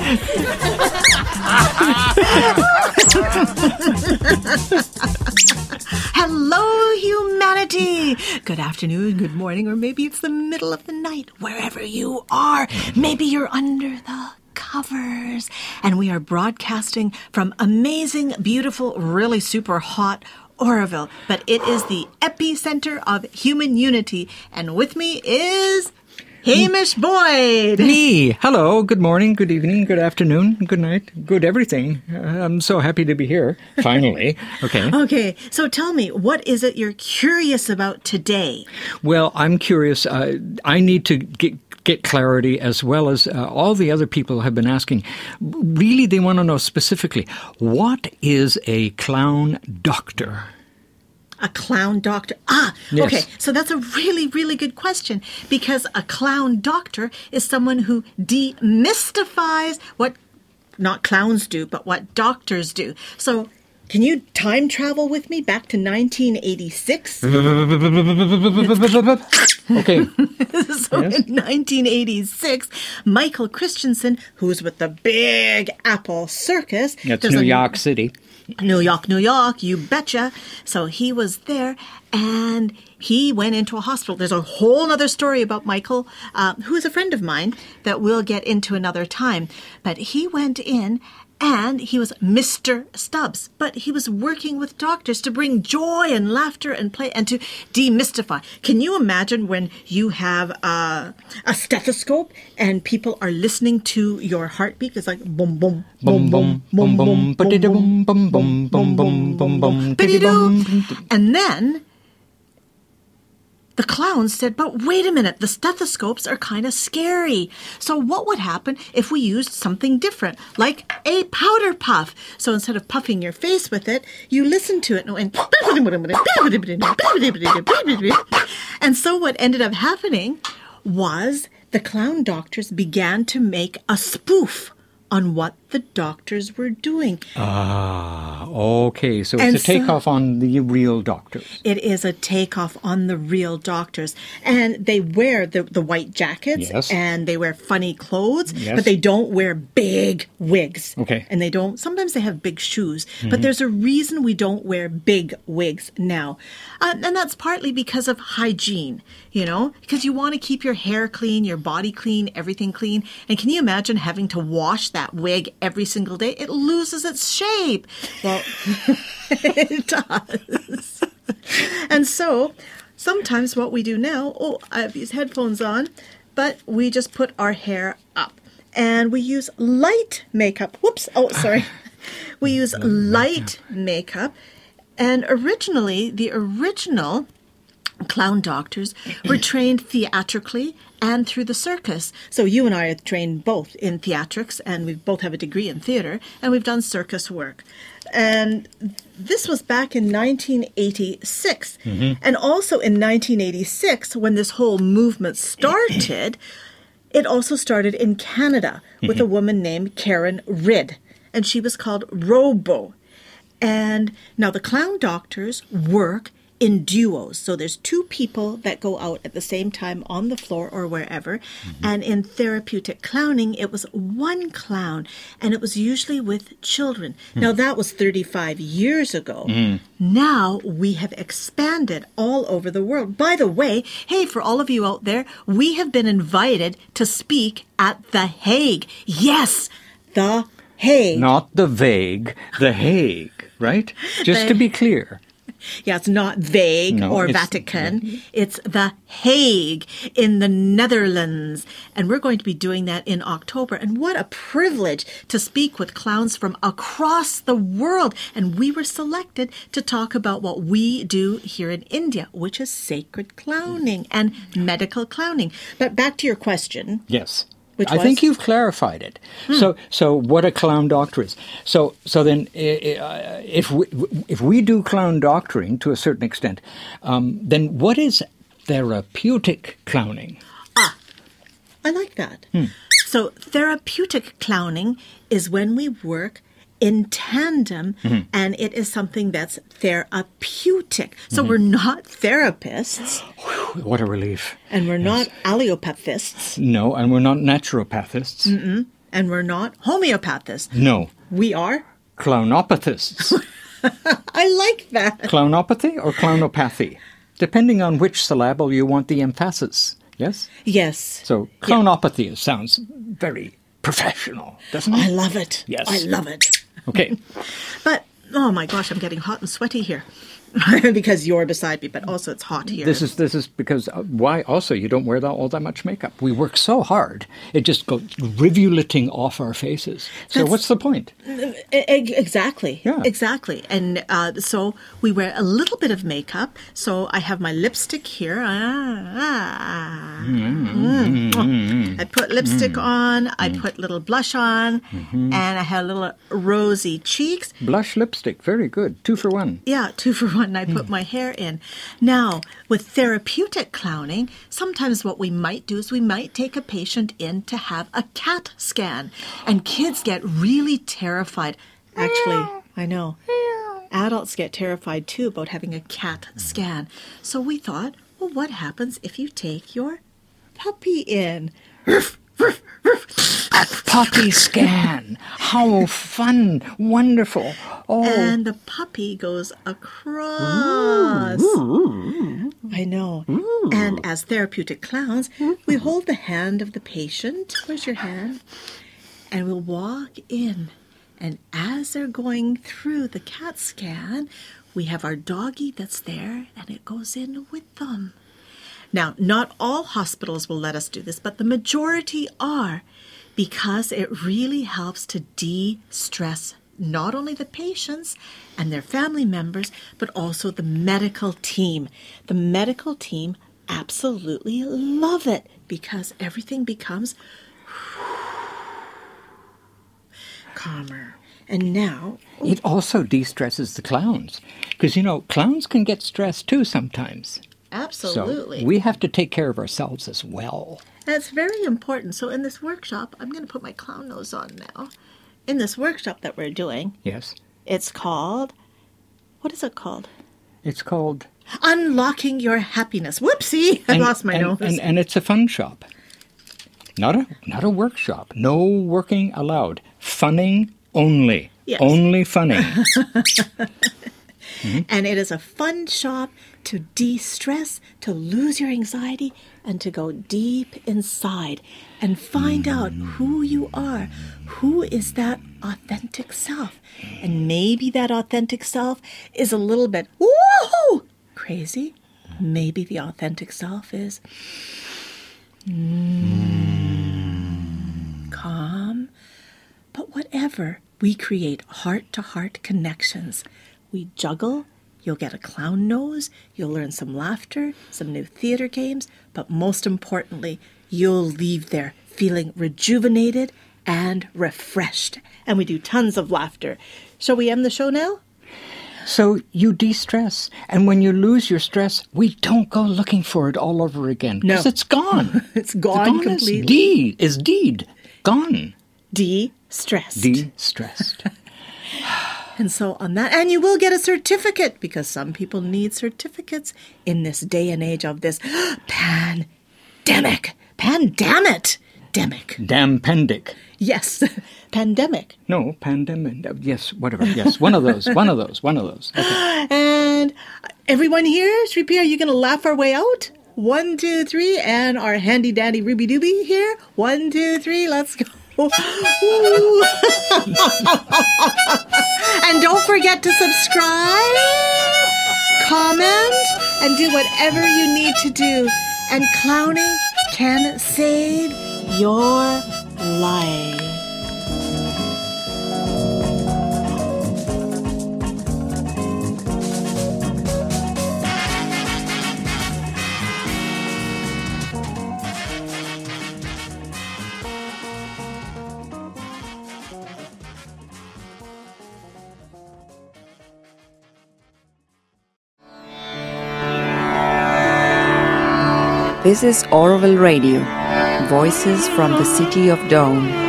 Hello, humanity! Good afternoon, good morning, or maybe it's the middle of the night, wherever you are. Maybe you're under the covers. And we are broadcasting from amazing, beautiful, really super hot Oroville. But it is the epicenter of human unity. And with me is Hamish Boyd. Me. Hello. Good morning, good evening, good afternoon, good night, good everything. I'm so happy to be here, finally. Okay. Okay. So tell me, what is it you're curious about today? Well, I'm curious. I need to get clarity, as well as all the other people have been asking. Really, they want to know specifically, what is a clown doctor? A clown doctor. Yes. Okay. So that's a really, really good question, because a clown doctor is someone who demystifies what not clowns do, but what doctors do. So can you time travel with me back to 1986? Okay. So Yes. in 1986, Michael Christensen, who's with the Big Apple Circus. That's there's New a- York City. New York, you betcha. So he was there, and he went into a hospital. There's a whole other story about Michael, who is a friend of mine, that we'll get into another time. But he went in, and he was Mr. Stubbs. But he was working with doctors to bring joy and laughter and play and to demystify. Can you imagine when you have a stethoscope and people are listening to your heartbeat? It's like boom, boom, boom, boom, boom, boom, boom, boom, boom, boom, boom, boom, boom, boom, biddy-doo. And then the clowns said, but wait a minute, the stethoscopes are kind of scary. So what would happen if we used something different, like a powder puff? So instead of puffing your face with it, you listen to it and it went... And so what ended up happening was the clown doctors began to make a spoof on what the doctors were doing. Okay. So it's a takeoff on the real doctors. It is a takeoff on the real doctors. And they wear the white jackets, Yes. and they wear funny clothes, Yes. but they don't wear big wigs. Okay. And they don't, sometimes they have big shoes, but there's a reason we don't wear big wigs now. And that's partly because of hygiene, because you want to keep your hair clean, your body clean, everything clean. And can you imagine having to wash that wig every single day? It loses its shape. Well, it does. And so sometimes what we do now, I have these headphones on, but we just put our hair up and we use light makeup. Whoops. Oh, sorry. We use light makeup. And originally, the original clown doctors were trained theatrically and through the circus. So you and I are trained both in theatrics, and we both have a degree in theater, and we've done circus work. And this was back in 1986. And also in 1986, when this whole movement started, it also started in Canada with a woman named Karen Ridd, and she was called Robo. And now the clown doctors work in duos. So there's two people that go out at the same time on the floor or wherever. And in therapeutic clowning, it was one clown, and it was usually with children. Now that was 35 years ago. Now we have expanded all over the world. By the way, hey, for all of you out there, we have been invited to speak at The Hague. Yes, The Hague. Not the vague, the Hague, right? Just to be clear. Yeah, it's not vague or Vatican. It's The Hague in the Netherlands. And we're going to be doing that in October. And what a privilege to speak with clowns from across the world. And we were selected to talk about what we do here in India, which is sacred clowning and medical clowning. But back to your question. Yes. Which I think you've clarified it. So what a clown doctor is. So then if we do clown doctoring to a certain extent, then what is therapeutic clowning? I like that. So therapeutic clowning is when we work in tandem, and it is something that's therapeutic. So we're not therapists. What a relief. And we're not allopathists. No, and we're not naturopathists. And we're not homeopathists. No. We are? Clownopathists. I like that. Clownopathy or clownopathy? Depending on which syllable you want the emphasis. Yes? Yes. So clownopathy sounds very professional, doesn't it? I love it. Yes. I love it. Okay. But, oh my gosh, I'm getting hot and sweaty here. Because you're beside me, but also it's hot here. This is because why also you don't wear all that much makeup. We work so hard. It just goes rivulating off our faces. So what's the point? Exactly. Yeah. Exactly. And so we wear a little bit of makeup. So I have my lipstick here. I put lipstick on. I put little blush on. And I have little rosy cheeks. Blush lipstick. Very good. 2 for 1. Yeah, 2 for 1. And I put my hair in. Now, with therapeutic clowning, sometimes what we might do is we might take a patient in to have a CAT scan. And kids get really terrified. Actually, I know. Adults get terrified too about having a CAT scan. So we thought, well, what happens if you take your puppy in? A puppy scan. How fun. Wonderful. Oh. And the puppy goes across. I know. And as therapeutic clowns, we hold the hand of the patient. Where's your hand? And we'll walk in. And as they're going through the CAT scan, we have our doggy that's there, and it goes in with them. Now, not all hospitals will let us do this, but the majority are, because it really helps to de-stress not only the patients and their family members, but also the medical team. The medical team absolutely love it because everything becomes calmer. And now it also de-stresses the clowns because, clowns can get stressed too sometimes. Absolutely. So we have to take care of ourselves as well. That's very important. So in this workshop, I'm going to put my clown nose on now. In this workshop that we're doing, yes, it's called, what is it called? It's called Unlocking Your Happiness. Whoopsie, I lost my nose. And it's a fun shop. Not a workshop. No working allowed. Funning only. Yes. Only funning. And it is a fun shop to de-stress, to lose your anxiety, and to go deep inside and find out who you are. Who is that authentic self? And maybe that authentic self is a little bit woohoo crazy. Maybe the authentic self is calm. But whatever, we create heart-to-heart connections. We juggle. You'll get a clown nose. You'll learn some laughter, some new theater games. But most importantly, you'll leave there feeling rejuvenated and refreshed. And we do tons of laughter. Shall we end the show now? So you de-stress. And when you lose your stress, we don't go looking for it all over again. No. Because it's gone. It's gone completely. Is deed. Gone. De-stressed. De-stressed. And so on that, and you will get a certificate because some people need certificates in this day and age of this pandemic. Pandemic. Dampendic. Yes, pandemic. No, pandemic. Yes, whatever. Yes, one of those. Okay. And everyone here, Sripi, are you going to laugh our way out? 1, 2, 3, and our handy dandy Ruby Dooby here. 1, 2, 3, let's go. And don't forget to subscribe, comment, and do whatever you need to do. And clowning can save your life. This is Orville Radio, voices from the city of Dawn.